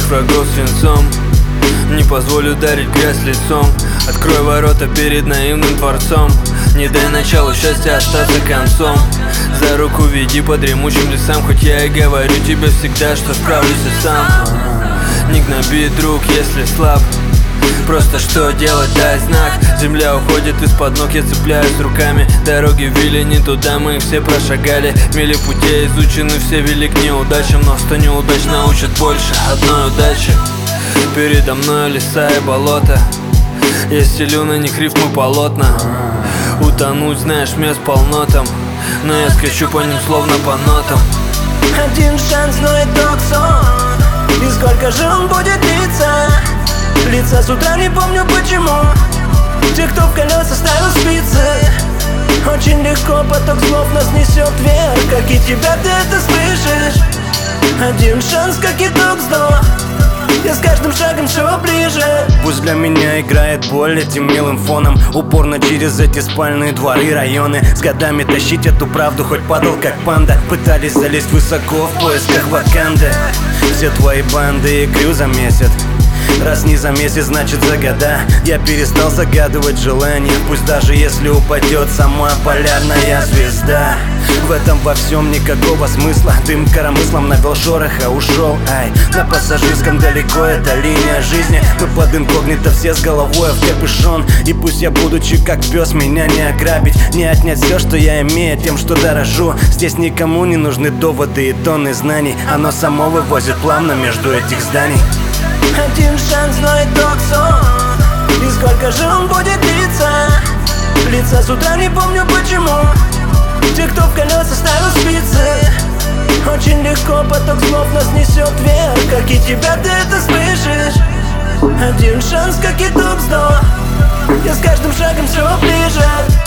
врагов свинцом. Не позволю ударить грязь лицом. Открой ворота перед наивным творцом. Не дай началу счастья остаться концом. За руку веди по дремучим лесам. Хоть я и говорю тебе всегда, что справлюсь и сам. Не гноби, друг, если слаб. Просто что делать, дай знак. Земля уходит из-под ног, я цепляюсь руками. Дороги вели не туда, мы их все прошагали. Мили путей изучены, все вели к неудачам. Но 100 неудач научат больше одной удачи. Передо мной леса и болота. Я стелю на них рифмы полотна. Утонуть, знаешь, мест полно там, но я скачу по ним словно по нотам. Один шанс, но и тот сон. И сколько же он будет длиться? Лица с утра не помню почему. Те, кто в колеса ставил спицы. Очень легко поток слов нас несет вверх. Как и тебя, ты это слышишь. Один шанс, как итог сдох. Я с каждым шагом все ближе. Пусть для меня играет боль этим милым фоном. Упорно через эти спальные дворы, районы. С годами тащить эту правду, хоть падал как панда. Пытались залезть высоко в поисках ваканды. Все твои банды икрю замесят. Раз не за месяц, значит за года. Я перестал загадывать желания. Пусть даже если упадет сама полярная звезда. В этом во всем никакого смысла. Дым коромыслом навел шороха, ушел. Ай, на пассажирском далеко эта линия жизни. Мы под инкогнито все с головой в капюшон. И пусть я, будучи как пес, меня не ограбить, не отнять все, что я имею, тем, что дорожу. Здесь никому не нужны доводы и тонны знаний. Оно само вывозит плавно между этих зданий. Один шанс, но и тот сон. И сколько же он будет длиться? Лица с утра не помню почему. Те, кто в колеса ставил спицы. Очень легко поток слов нас несет вверх. Как и тебя, ты это слышишь. Один шанс, как итог сдох. Я с каждым шагом все ближе.